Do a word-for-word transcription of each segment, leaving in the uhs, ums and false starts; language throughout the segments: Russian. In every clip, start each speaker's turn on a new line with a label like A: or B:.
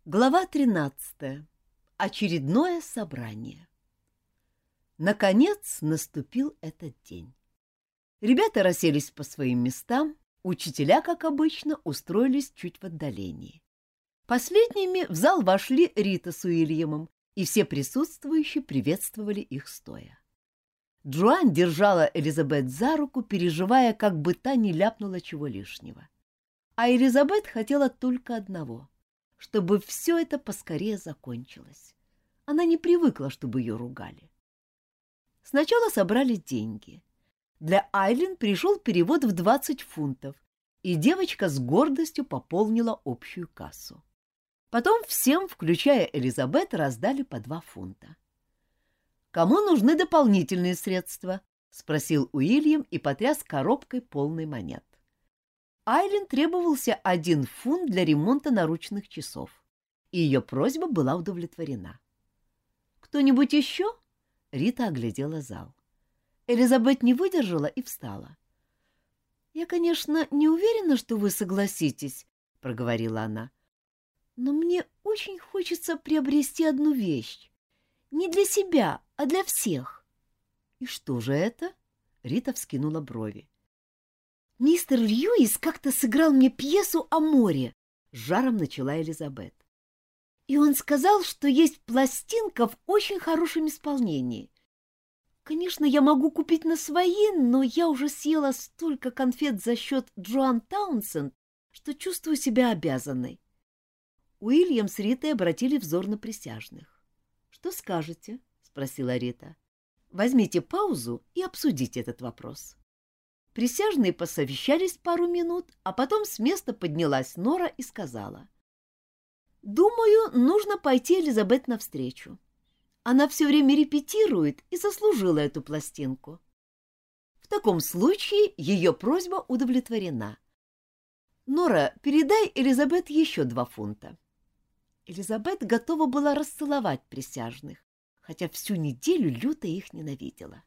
A: Глава тринадцатая. Очередное собрание. Наконец наступил этот день. Ребята расселись по своим местам, учителя, как обычно, устроились чуть в отдалении. Последними в зал вошли Рита с Уильямом, и все присутствующие приветствовали их стоя. Джоан держала Элизабет за руку, переживая, как бы та не ляпнула чего лишнего. А Элизабет хотела только одного — чтобы все это поскорее закончилось. Она не привыкла, чтобы ее ругали. Сначала собрали деньги. Для Айлин пришел перевод в двадцать фунтов, и девочка с гордостью пополнила общую кассу. Потом всем, включая Элизабет, раздали по два фунта. «Кому нужны дополнительные средства?» — спросил Уильям и потряс коробкой полной монет. Айлин требовался один фунт для ремонта наручных часов, и ее просьба была удовлетворена. «Кто-нибудь еще?» — Рита оглядела зал. Элизабет не выдержала и встала. «Я, конечно, не уверена, что вы согласитесь», — проговорила она, «но мне очень хочется приобрести одну вещь. Не для себя, а для всех». «И что же это?» — Рита вскинула брови. «Мистер Льюис как-то сыграл мне пьесу о море», — с жаром начала Элизабет. «И он сказал, что есть пластинка в очень хорошем исполнении. Конечно, я могу купить на свои, но я уже съела столько конфет за счет Джоан Таунсенд, что чувствую себя обязанной». Уильям с Ритой обратили взор на присяжных. «Что скажете?» — спросила Рита. «Возьмите паузу и обсудите этот вопрос». Присяжные посовещались пару минут, а потом с места поднялась Нора и сказала: «Думаю, нужно пойти Элизабет навстречу. Она все время репетирует и заслужила эту пластинку. В таком случае ее просьба удовлетворена. Нора, передай Элизабет еще два фунта». Элизабет готова была расцеловать присяжных, хотя всю неделю люто их ненавидела.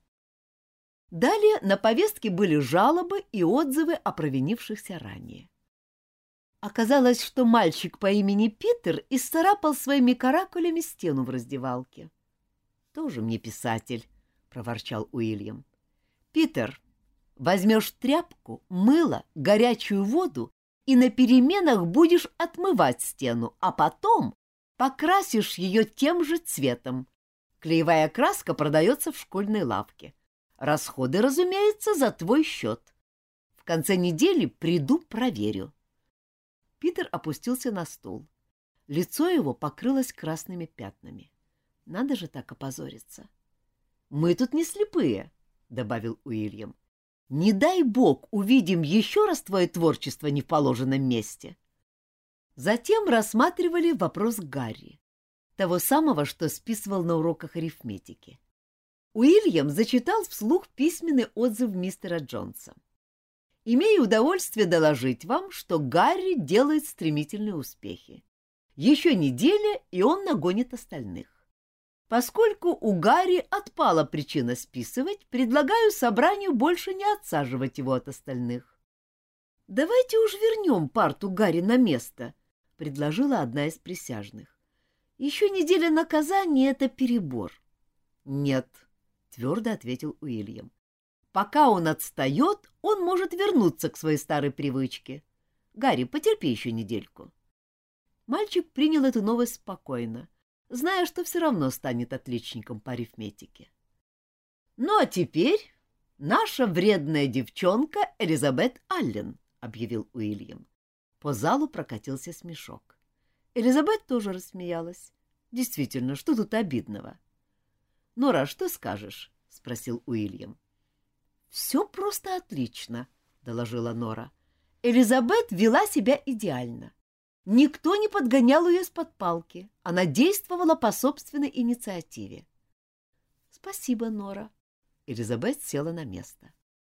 A: Далее на повестке были жалобы и отзывы о провинившихся ранее. Оказалось, что мальчик по имени Питер исцарапал своими каракулями стену в раздевалке. «Тоже мне писатель», — проворчал Уильям. «Питер, возьмешь тряпку, мыло, горячую воду и на переменах будешь отмывать стену, а потом покрасишь ее тем же цветом. Клеевая краска продается в школьной лавке. Расходы, разумеется, за твой счет. В конце недели приду, проверю». Питер опустился на стул. Лицо его покрылось красными пятнами. Надо же так опозориться. «Мы тут не слепые», — добавил Уильям. «Не дай бог увидим еще раз твое творчество не в положенном месте». Затем рассматривали вопрос Гарри, того самого, что списывал на уроках арифметики. Уильям зачитал вслух письменный отзыв мистера Джонса. «Имею удовольствие доложить вам, что Гарри делает стремительные успехи. Еще неделя, и он нагонит остальных. Поскольку у Гарри отпала причина списывать, предлагаю собранию больше не отсаживать его от остальных». «Давайте уж вернем парту Гарри на место», — предложила одна из присяжных. «Еще неделя наказания — это перебор». «Нет», — твердо ответил Уильям. «Пока он отстает, он может вернуться к своей старой привычке. Гарри, потерпи еще недельку». Мальчик принял эту новость спокойно, зная, что все равно станет отличником по арифметике. «Ну а теперь наша вредная девчонка Элизабет Аллен», — объявил Уильям. По залу прокатился смешок. Элизабет тоже рассмеялась. «Действительно, что тут обидного?» «Нора, что скажешь?» — спросил Уильям. «Все просто отлично», — доложила Нора. «Элизабет вела себя идеально. Никто не подгонял ее из-под палки. Она действовала по собственной инициативе». «Спасибо, Нора». Элизабет села на место.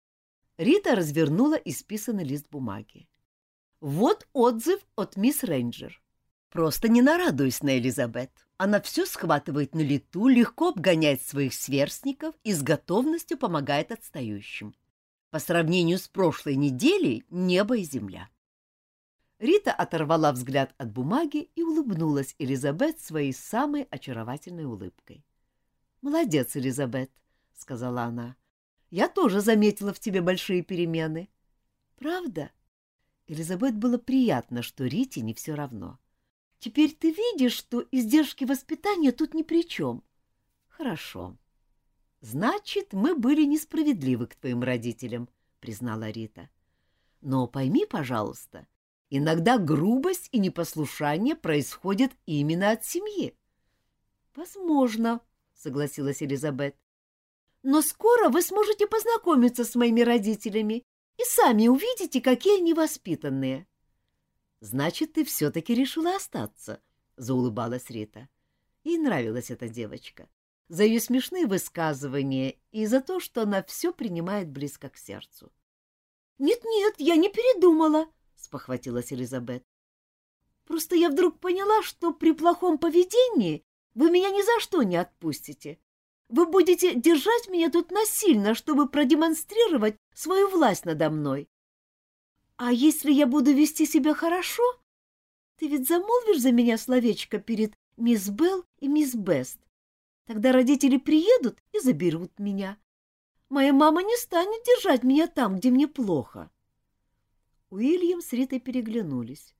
A: Рита развернула исписанный лист бумаги. «Вот отзыв от мисс Рейнджер. Просто не нарадуюсь на Элизабет. Она все схватывает на лету, легко обгоняет своих сверстников и с готовностью помогает отстающим. По сравнению с прошлой неделей — небо и земля». Рита оторвала взгляд от бумаги и улыбнулась Элизабет своей самой очаровательной улыбкой. — Молодец, Элизабет, — сказала она. — Я тоже заметила в тебе большие перемены. — Правда? Элизабет было приятно, что Рите не все равно. — Теперь ты видишь, что издержки воспитания тут ни при чем. — Хорошо. — Значит, мы были несправедливы к твоим родителям, — признала Рита. — Но пойми, пожалуйста, иногда грубость и непослушание происходят именно от семьи. — Возможно, — согласилась Элизабет. — Но скоро вы сможете познакомиться с моими родителями и сами увидите, какие они воспитанные. — Значит, ты все-таки решила остаться, — заулыбалась Рита. Ей нравилась эта девочка за ее смешные высказывания и за то, что она все принимает близко к сердцу. «Нет, — Нет-нет, я не передумала, — спохватилась Элизабет. — Просто я вдруг поняла, что при плохом поведении вы меня ни за что не отпустите. Вы будете держать меня тут насильно, чтобы продемонстрировать свою власть надо мной. А если я буду вести себя хорошо, ты ведь замолвишь за меня словечко перед мисс Белл и мисс Бест. Тогда родители приедут и заберут меня. Моя мама не станет держать меня там, где мне плохо. Уильям с Ритой переглянулись.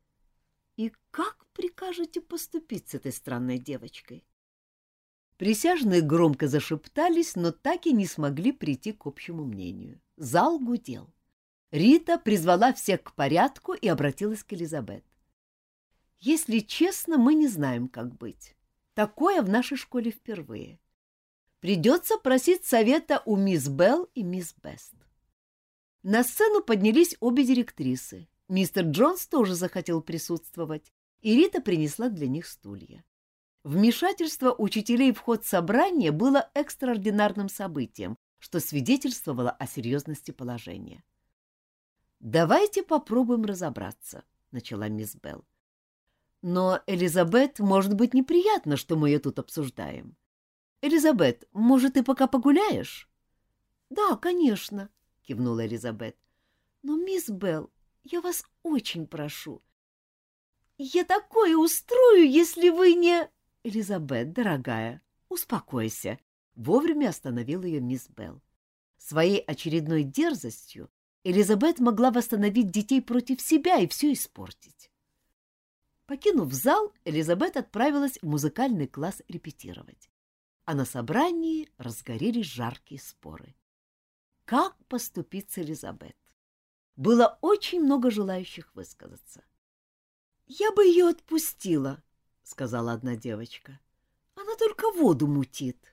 A: И как прикажете поступить с этой странной девочкой? Присяжные громко зашептались, но так и не смогли прийти к общему мнению. Зал гудел. Рита призвала всех к порядку и обратилась к Элизабет. «Если честно, мы не знаем, как быть. Такое в нашей школе впервые. Придется просить совета у мисс Белл и мисс Бест». На сцену поднялись обе директрисы. Мистер Джонс тоже захотел присутствовать, и Рита принесла для них стулья. Вмешательство учителей в ход собрания было экстраординарным событием, что свидетельствовало о серьезности положения. «Давайте попробуем разобраться», — начала мисс Белл. «Но, Элизабет, может быть неприятно, что мы ее тут обсуждаем. Элизабет, может, ты пока погуляешь?» «Да, конечно», — кивнула Элизабет. «Но, мисс Белл, я вас очень прошу. Я такое устрою, если вы не...» «Элизабет, дорогая, успокойся», — вовремя остановила ее мисс Белл. Своей очередной дерзостью Элизабет могла восстановить детей против себя и все испортить. Покинув зал, Элизабет отправилась в музыкальный класс репетировать. А на собрании разгорелись жаркие споры. Как поступить с Элизабет? Было очень много желающих высказаться. «Я бы ее отпустила», — сказала одна девочка. «Она только воду мутит».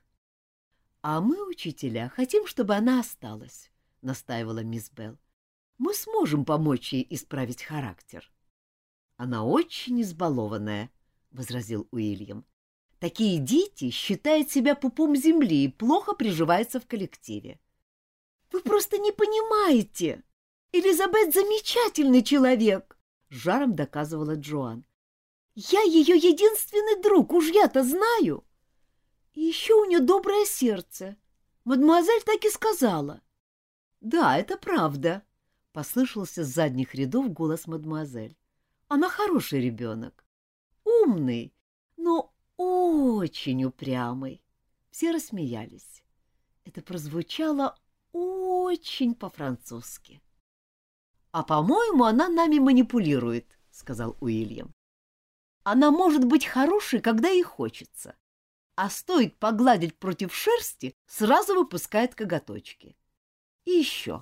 A: «А мы, учителя, хотим, чтобы она осталась», — настаивала мисс Белл. «Мы сможем помочь ей исправить характер». «Она очень избалованная», — возразил Уильям. «Такие дети считают себя пупом земли и плохо приживаются в коллективе». «Вы просто не понимаете! Элизабет замечательный человек!» — с жаром доказывала Джоан. «Я ее единственный друг, уж я-то знаю. И еще у нее доброе сердце. Мадемуазель так и сказала». «Да, это правда», — послышался с задних рядов голос мадемуазель. «Она хороший ребенок, умный, но очень упрямый». Все рассмеялись. Это прозвучало очень по-французски. «А, по-моему, она нами манипулирует», — сказал Уильям. «Она может быть хорошей, когда ей хочется, а стоит погладить против шерсти, сразу выпускает коготочки. И еще.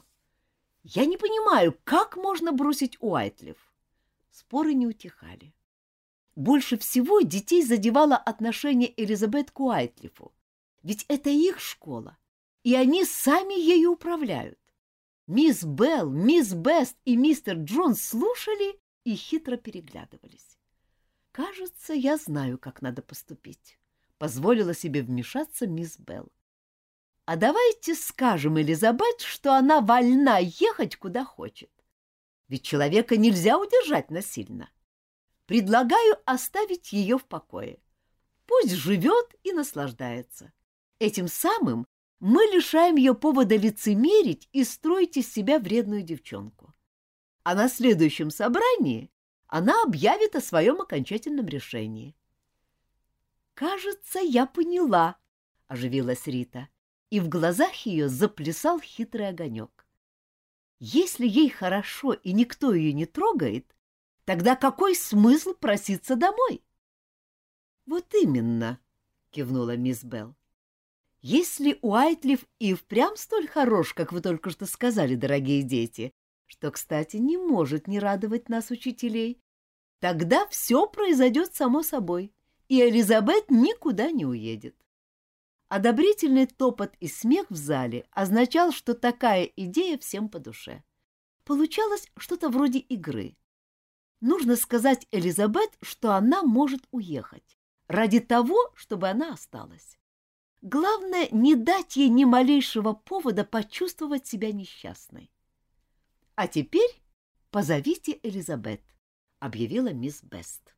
A: Я не понимаю, как можно бросить Уайтлиф?» Споры не утихали. Больше всего детей задевало отношение Элизабет к Уайтлифу, ведь это их школа, и они сами ею управляют. Мисс Белл, мисс Бест и мистер Джонс слушали и хитро переглядывались. «Кажется, я знаю, как надо поступить», — позволила себе вмешаться мисс Белл. «А давайте скажем Элизабет, что она вольна ехать куда хочет. Ведь человека нельзя удержать насильно. Предлагаю оставить ее в покое. Пусть живет и наслаждается. Этим самым мы лишаем ее повода лицемерить и строить из себя вредную девчонку. А на следующем собрании она объявит о своем окончательном решении. «Кажется, я поняла», — оживилась Рита, и в глазах ее заплясал хитрый огонек. «Если ей хорошо и никто ее не трогает, тогда какой смысл проситься домой?» «Вот именно», — кивнула мисс Белл. «Если Уайтлиф и впрямь столь хорош, как вы только что сказали, дорогие дети, что, кстати, не может не радовать нас, учителей, тогда все произойдет само собой, и Элизабет никуда не уедет». Одобрительный топот и смех в зале означал, что такая идея всем по душе. Получалось что-то вроде игры. Нужно сказать Элизабет, что она может уехать, ради того, чтобы она осталась. Главное, не дать ей ни малейшего повода почувствовать себя несчастной. — А теперь позовите Элизабет, — объявила мисс Бест.